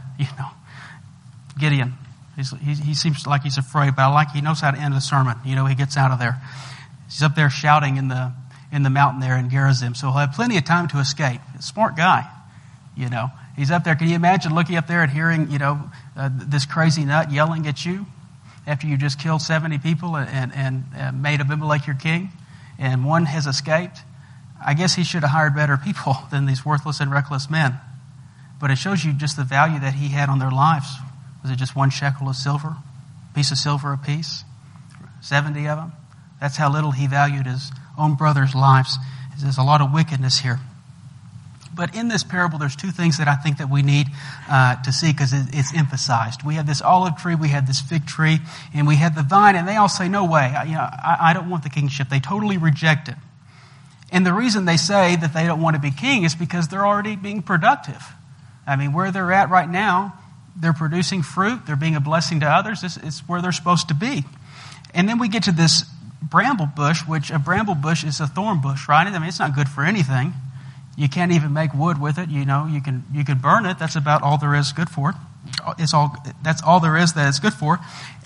Gideon. He seems like he's afraid, but he knows how to end the sermon. He gets out of there. He's up there shouting in the mountain there in Gerizim, so he'll have plenty of time to escape. A smart guy, He's up there. Can you imagine looking up there and hearing, this crazy nut yelling at you after you just killed 70 people and made Abimelech your king, and one has escaped? I guess he should have hired better people than these worthless and reckless men. But it shows you just the value that he had on their lives. Was it just 1 shekel of silver? A piece of silver apiece? 70 of them? That's how little he valued his own brother's lives. There's a lot of wickedness here. But in this parable, there's 2 things that I think that we need to see, because it's emphasized. We have this olive tree, we have this fig tree, and we have the vine, and they all say, no way, I don't want the kingship. They totally reject it. And the reason they say that they don't want to be king is because they're already being productive. I mean, where they're at right now, they're producing fruit. They're being a blessing to others. It's where they're supposed to be. And then we get to this bramble bush, which a bramble bush is a thorn bush, right? I mean, it's not good for anything. You can't even make wood with it. You can burn it. That's about all there is good for it. That's all there is that it's good for.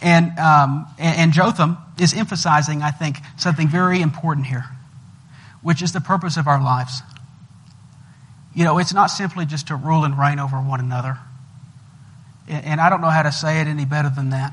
And Jotham is emphasizing, I think, something very important here, which is the purpose of our lives. It's not simply just to rule and reign over one another. And I don't know how to say it any better than that.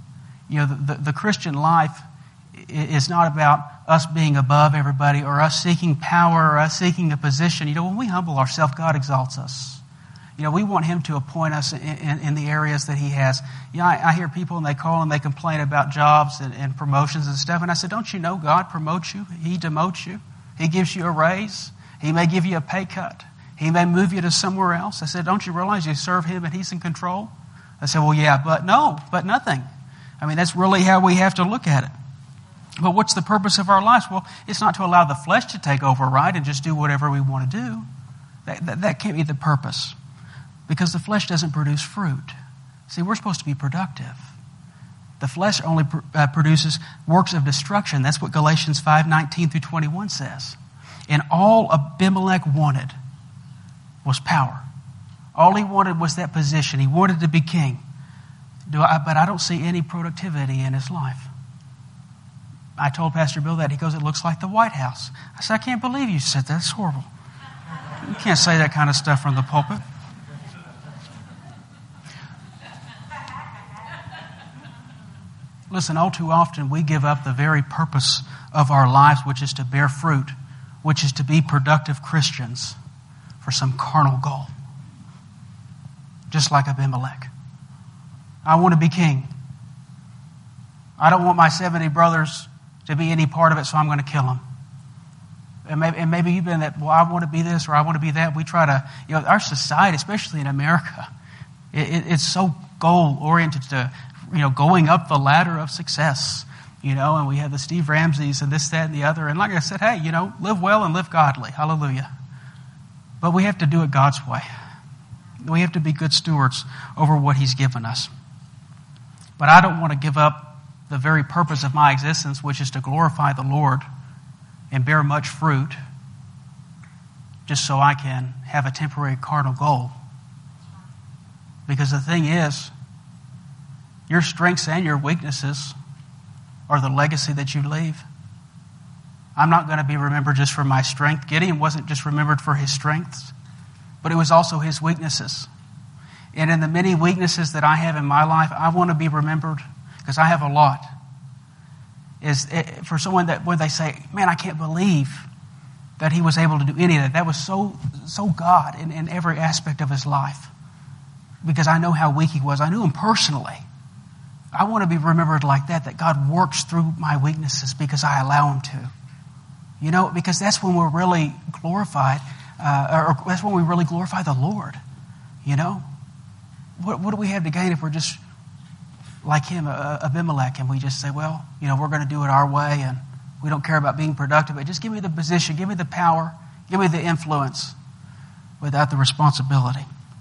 The Christian life is not about us being above everybody, or us seeking power, or us seeking a position. When we humble ourselves, God exalts us. We want Him to appoint us in the areas that He has. I hear people and they call and they complain about jobs and promotions and stuff. And I said, don't you know God promotes you? He demotes you. He gives you a raise. He may give you a pay cut. He may move you to somewhere else. I said, don't you realize you serve Him and He's in control? I said, well, yeah, but nothing. I mean, that's really how we have to look at it. But what's the purpose of our lives? Well, it's not to allow the flesh to take over, right, and just do whatever we want to do. That can't be the purpose, because the flesh doesn't produce fruit. See, we're supposed to be productive. The flesh only produces works of destruction. That's what Galatians 5:19 through 21 says. And all Abimelech wanted was power. All he wanted was that position. He wanted to be king. But I don't see any productivity in his life. I told Pastor Bill that. He goes, it looks like the White House. I said, I can't believe you said that. It's horrible. You can't say that kind of stuff from the pulpit. Listen, all too often we give up the very purpose of our lives, which is to bear fruit, which is to be productive Christians, for some carnal goal. Just like Abimelech. I want to be king. I don't want my 70 brothers to be any part of it, so I'm going to kill them. And maybe you've been that, well, I want to be this or I want to be that. We try to, our society, especially in America, it's so goal-oriented to, going up the ladder of success, and we have the Steve Ramseys and this, that, and the other. And like I said, hey, live well and live godly. Hallelujah. But we have to do it God's way. We have to be good stewards over what He's given us. But I don't want to give up the very purpose of my existence, which is to glorify the Lord and bear much fruit, just so I can have a temporary carnal goal. Because the thing is, your strengths and your weaknesses are the legacy that you leave. I'm not going to be remembered just for my strength. Gideon wasn't just remembered for his strengths, but it was also his weaknesses. And in the many weaknesses that I have in my life, I want to be remembered because I have a lot. For someone that when they say, man, I can't believe that he was able to do any of that. That was so God in every aspect of his life. Because I know how weak he was. I knew him personally. I want to be remembered like that God works through my weaknesses because I allow him to. Because that's when we're really glorified, or that's when we really glorify the Lord. What do we have to gain if we're just like him, Abimelech, and we just say, well, we're going to do it our way, and we don't care about being productive, but just give me the position, give me the power, give me the influence without the responsibility.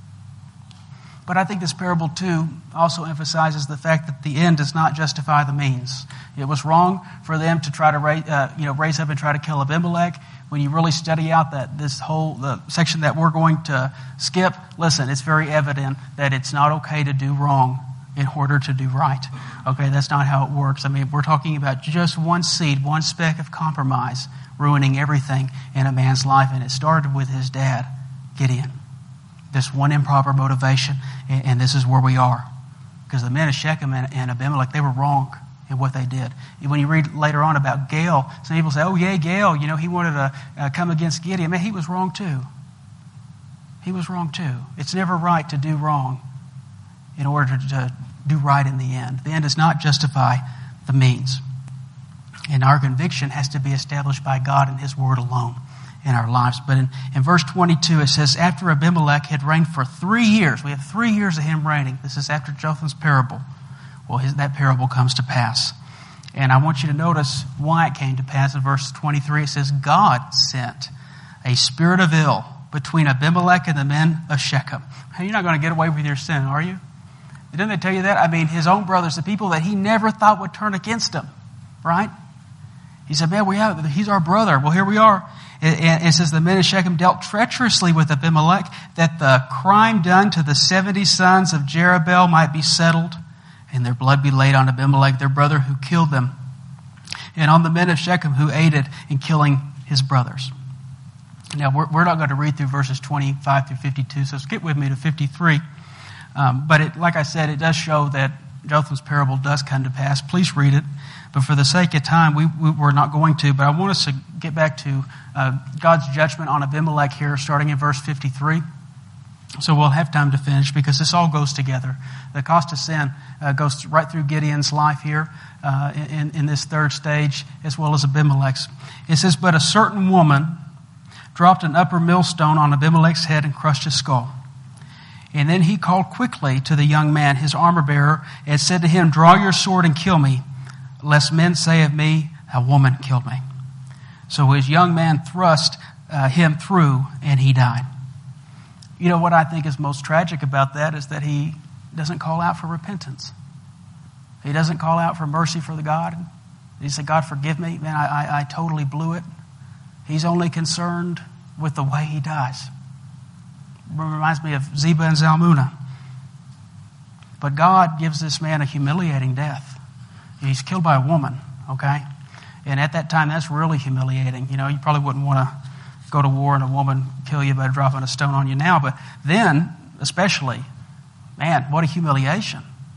But I think this parable, too, also emphasizes the fact that the end does not justify the means. It was wrong for them to try to raise up and try to kill Abimelech. When you really study out the section that we're going to skip, listen, it's very evident that it's not okay to do wrong in order to do right. Okay, that's not how it works. I mean, we're talking about just one seed, one speck of compromise ruining everything in a man's life, and it started with his dad, Gideon. This one improper motivation, and this is where we are. Because the men of Shechem and Abimelech, they were wrong in what they did. When you read later on about Gael, some people say, oh yeah, Gael, he wanted to come against Gideon. Man, he was wrong too. He was wrong too. It's never right to do wrong in order to do right in the end. The end does not justify the means. And our conviction has to be established by God and His Word alone in our lives. But in verse 22, it says, after Abimelech had reigned for 3 years, we have 3 years of him reigning. This is after Jotham's parable. Well, that parable comes to pass. And I want you to notice why it came to pass. In verse 23, it says, God sent a spirit of ill between Abimelech and the men of Shechem. Hey, you're not going to get away with your sin, are you? Didn't they tell you that? I mean, his own brothers, the people that he never thought would turn against him, right? He said, man, he's our brother. Well, here we are. And it says, the men of Shechem dealt treacherously with Abimelech, that the crime done to the 70 sons of Jerubbaal might be settled, and their blood be laid on Abimelech, their brother who killed them, and on the men of Shechem who aided in killing his brothers. Now, we're not going to read through verses 25 through 52, so skip with me to 53. But like I said, it does show that Jotham's parable does come to pass. Please read it. But for the sake of time, we're not going to. But I want us to get back to God's judgment on Abimelech here, starting in verse 53. So we'll have time to finish because this all goes together. The cost of sin goes right through Gideon's life here in this third stage, as well as Abimelech's. It says, but a certain woman dropped an upper millstone on Abimelech's head and crushed his skull. And then he called quickly to the young man, his armor-bearer, and said to him, draw your sword and kill me, lest men say of me, a woman killed me. So his young man thrust him through, and he died. You know what I think is most tragic about that is that he doesn't call out for repentance. He doesn't call out for mercy for the God. He said, God, forgive me. Man, I totally blew it. He's only concerned with the way he dies. It reminds me of Zeba and Zalmunna. But God gives this man a humiliating death. He's killed by a woman, okay? And at that time, that's really humiliating. You probably wouldn't want to go to war and a woman kill you by dropping a stone on you now. But then, especially, man, what a humiliation.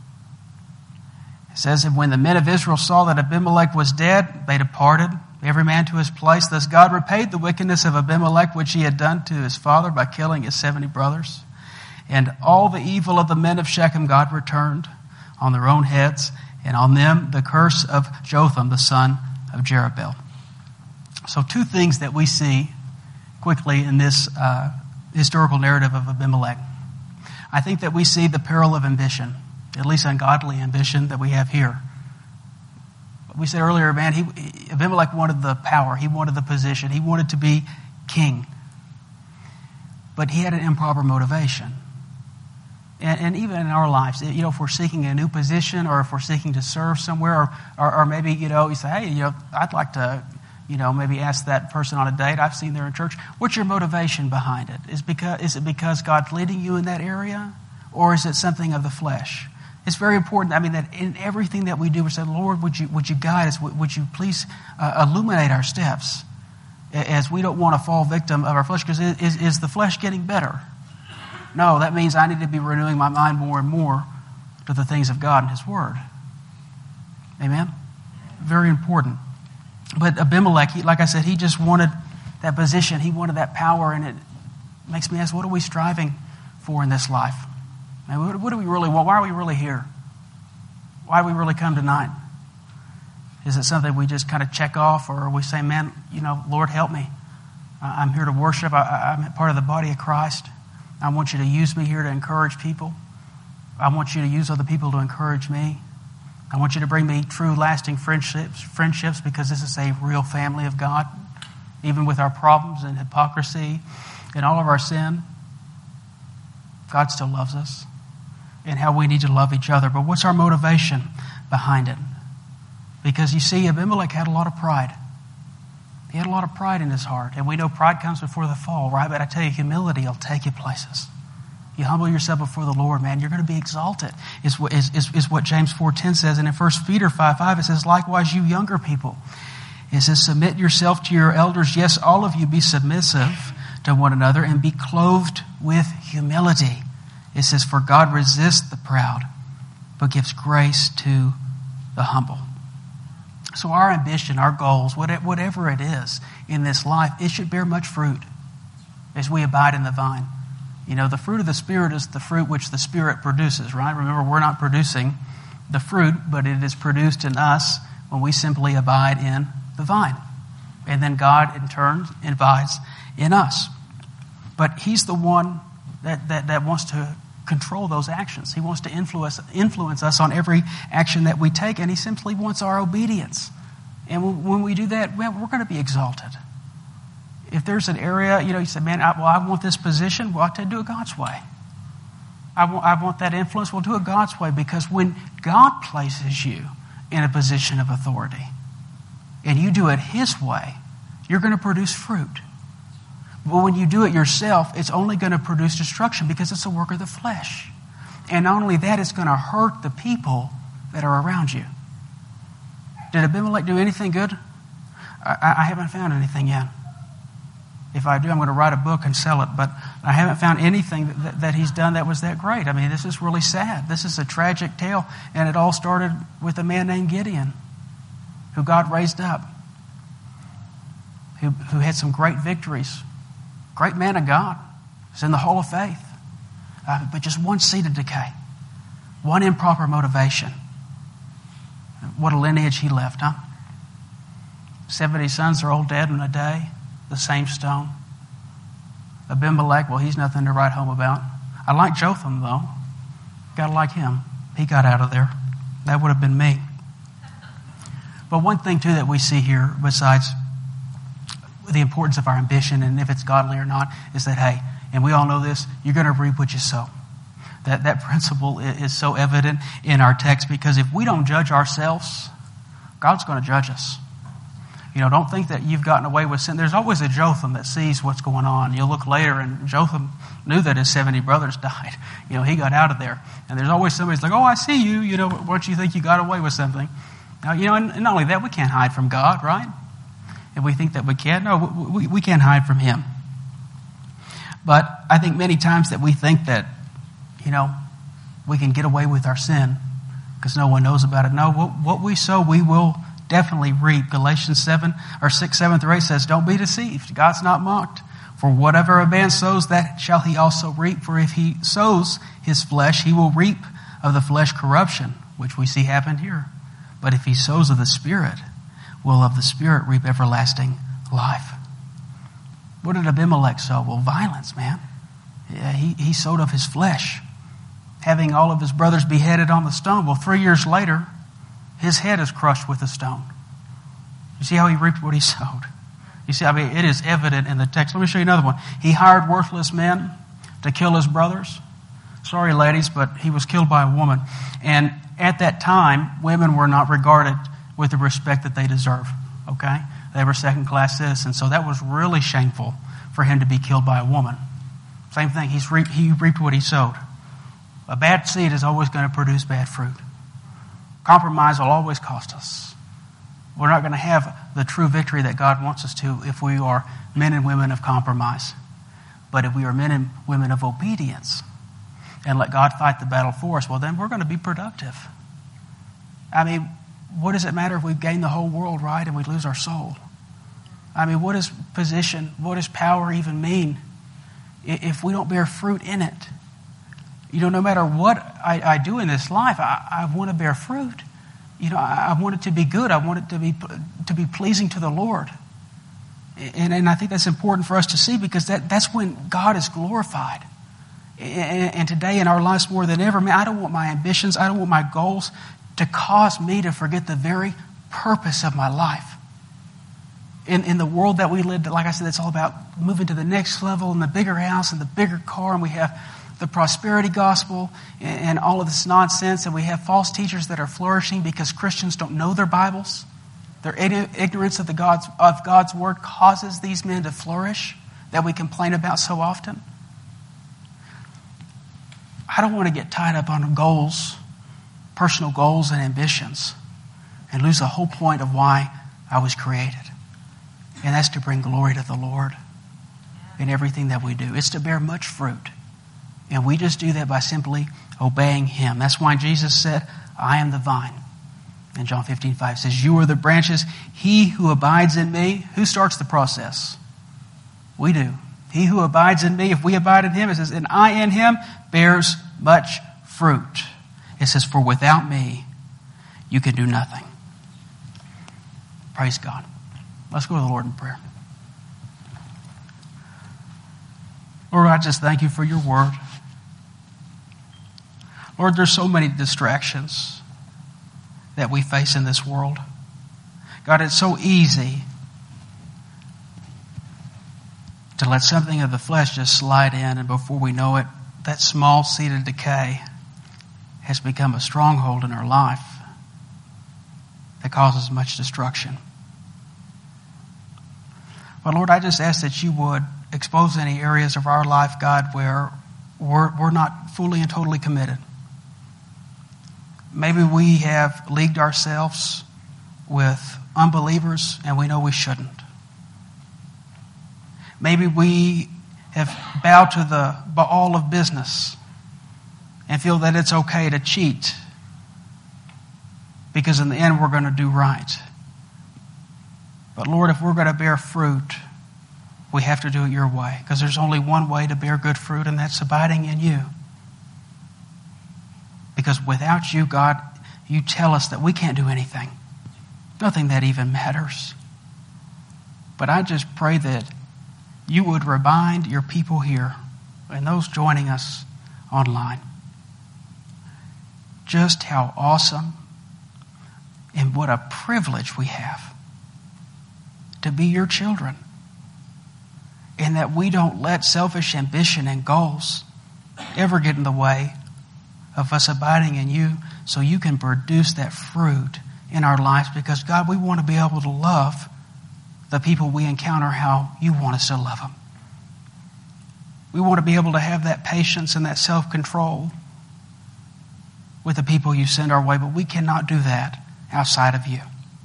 It says, and when the men of Israel saw that Abimelech was dead, they departed, every man to his place. Thus God repaid the wickedness of Abimelech, which he had done to his father by killing his 70 brothers. And all the evil of the men of Shechem God returned on their own heads, and on them the curse of Jotham, the son of Jerubbaal. So two things that we see quickly in this historical narrative of Abimelech. I think that we see the peril of ambition, at least ungodly ambition that we have here. We said earlier, man, Abimelech wanted the power. He wanted the position. He wanted to be king. But he had an improper motivation. And even in our lives, if we're seeking a new position or if we're seeking to serve somewhere or maybe, you say, hey, I'd like to, maybe ask that person on a date. I've seen there in church. What's your motivation behind it? Is it because God's leading you in that area? Or is it something of the flesh? It's very important. That in everything that we do, we say, Lord, would you guide us? Would you please illuminate our steps? As we don't want to fall victim of our flesh, because is the flesh getting better? No, that means I need to be renewing my mind more and more to the things of God and His Word. Amen? Very important. But Abimelech, like I said, he just wanted that position. He wanted that power, and it makes me ask, what are we striving for in this life? What do we really want? Why are we really here? Why do we really come tonight? Is it something we just kind of check off, or are we saying, man, Lord, help me. I'm here to worship. I'm part of the body of Christ. I want you to use me here to encourage people. I want you to use other people to encourage me. I want you to bring me true, lasting friendships, because this is a real family of God. Even with our problems and hypocrisy and all of our sin, God still loves us, and how we need to love each other. But what's our motivation behind it? Because you see, Abimelech had a lot of pride. He had a lot of pride in his heart. And we know pride comes before the fall, right? But I tell you, humility will take you places. You humble yourself before the Lord, man, you're going to be exalted, is what James 4:10 says. And in 1 Peter 5:5, it says, likewise, you younger people. It says, submit yourself to your elders. Yes, all of you be submissive to one another and be clothed with humility. It says, for God resists the proud, but gives grace to the humble. So our ambition, our goals, whatever it is in this life, it should bear much fruit as we abide in the vine. The fruit of the Spirit is the fruit which the Spirit produces, right? Remember, we're not producing the fruit, but it is produced in us when we simply abide in the vine. And then God, in turn, abides in us. But He's the one that wants to control those actions. He wants to influence us on every action that we take, and He simply wants our obedience. And when we do that, we're going to be exalted. If there's an area, you say, man, I want this position, well, I'll do it God's way. I want that influence, we'll do it God's way, because when God places you in a position of authority, and you do it His way, you're going to produce fruit. But when you do it yourself, it's only going to produce destruction, because it's a work of the flesh. And not only that, it's going to hurt the people that are around you. Did Abimelech do anything good? I haven't found anything yet. If I do, I'm going to write a book and sell it. But I haven't found anything that he's done that was that great. This is really sad. This is a tragic tale. And it all started with a man named Gideon, who God raised up, who had some great victories. Great man of God. He's in the Hall of Faith. But just one seed of decay. One improper motivation. What a lineage he left, huh? 70 sons are all dead in a day. The same stone. Abimelech, well, he's nothing to write home about. I like Jotham, though. Gotta like him. He got out of there. That would have been me. But one thing, too, that we see here, besides the importance of our ambition and if it's godly or not, is that, hey, and we all know this, you're going to reap what you sow. That principle is so evident in our text, because if we don't judge ourselves, God's going to judge us. Don't think that you've gotten away with sin. There's always a Jotham that sees what's going on. You'll look later, and Jotham knew that his 70 brothers died. He got out of there. And there's always somebody who's like, oh, I see you. Don't you think you got away with something? Now, and not only that, we can't hide from God, right? If we think that we can, no, we can't hide from Him. But I think many times that we think that, we can get away with our sin because no one knows about it. No, what we sow, we will definitely reap. Galatians 6:7-8 says, don't be deceived. God's not mocked. For whatever a man sows, that shall he also reap. For if he sows his flesh, he will reap of the flesh corruption, which we see happen here. But if he sows of the Spirit, will of the Spirit reap everlasting life. What did Abimelech sow? Well, violence, man. Yeah, he sowed of his flesh, having all of his brothers beheaded on the stone. Well, 3 years later, his head is crushed with a stone. You see how he reaped what he sowed? You see, it is evident in the text. Let me show you another one. He hired worthless men to kill his brothers. Sorry, ladies, but he was killed by a woman. And at that time, women were not regarded with the respect that they deserve. Okay? They were second-class citizens. So that was really shameful for him to be killed by a woman. Same thing. He reaped what he sowed. A bad seed is always going to produce bad fruit. Compromise will always cost us. We're not going to have the true victory that God wants us to if we are men and women of compromise. But if we are men and women of obedience and let God fight the battle for us, well, then we're going to be productive. What does it matter if we gain the whole world, right, and we lose our soul? What does position, what does power even mean if we don't bear fruit in it? No matter what I do in this life, I want to bear fruit. I want it to be good. I want it to be pleasing to the Lord. And I think that's important for us to see, because that's when God is glorified. And today in our lives more than ever, I don't want my ambitions, I don't want my goals to cause me to forget the very purpose of my life. In the world that we live, like I said, it's all about moving to the next level and the bigger house and the bigger car, and we have the prosperity gospel and all of this nonsense, and we have false teachers that are flourishing because Christians don't know their Bibles. Their ignorance of God's word causes these men to flourish that we complain about so often. I don't want to get tied up on goals, personal goals and ambitions, and lose the whole point of why I was created. And that's to bring glory to the Lord in everything that we do. It's to bear much fruit. And we just do that by simply obeying Him. That's why Jesus said, I am the vine. And John 15:5 says, you are the branches. He who abides in me, who starts the process? We do. He who abides in me, if we abide in Him, it says, and I in Him, bears much fruit. It says, for without me, you can do nothing. Praise God. Let's go to the Lord in prayer. Lord, I just thank you for your word. Lord, there's so many distractions that we face in this world. God, it's so easy to let something of the flesh just slide in, and before we know it, that small seed of decay has become a stronghold in our life that causes much destruction. But Lord, I just ask that you would expose any areas of our life, God, where we're not fully and totally committed. Maybe we have leagued ourselves with unbelievers and we know we shouldn't. Maybe we have bowed to the Baal of business and feel that it's okay to cheat because in the end we're going to do right. But Lord, if we're going to bear fruit, we have to do it your way, because there's only one way to bear good fruit, and that's abiding in you. Because without you, God, you tell us that we can't do anything. Nothing that even matters. But I just pray that you would remind your people here and those joining us online just how awesome and what a privilege we have to be your children. And that we don't let selfish ambition and goals ever get in the way of us abiding in you, so you can produce that fruit in our lives. Because God, we want to be able to love the people we encounter how you want us to love them. We want to be able to have that patience and that self-control with the people you send our way, but we cannot do that outside of you.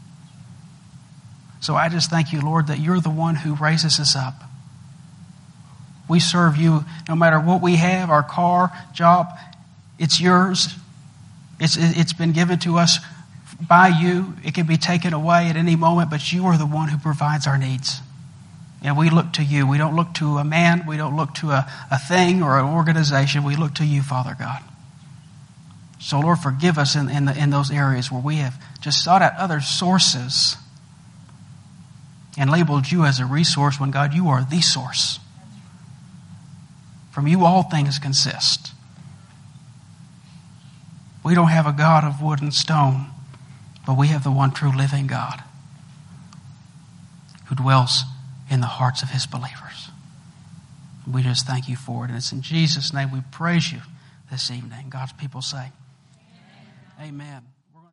So I just thank you, Lord, that you're the one who raises us up. We serve you no matter what we have, our car, job, it's yours. It's been given to us by you. It can be taken away at any moment, but you are the one who provides our needs. And we look to you. We don't look to a man. We don't look to a thing or an organization. We look to you, Father God. So, Lord, forgive us in those areas where we have just sought out other sources and labeled you as a resource when, God, you are the source. From you all things consist. We don't have a God of wood and stone, but we have the one true living God who dwells in the hearts of his believers. We just thank you for it. And it's in Jesus' name we praise you this evening. God's people say, Amen. Amen.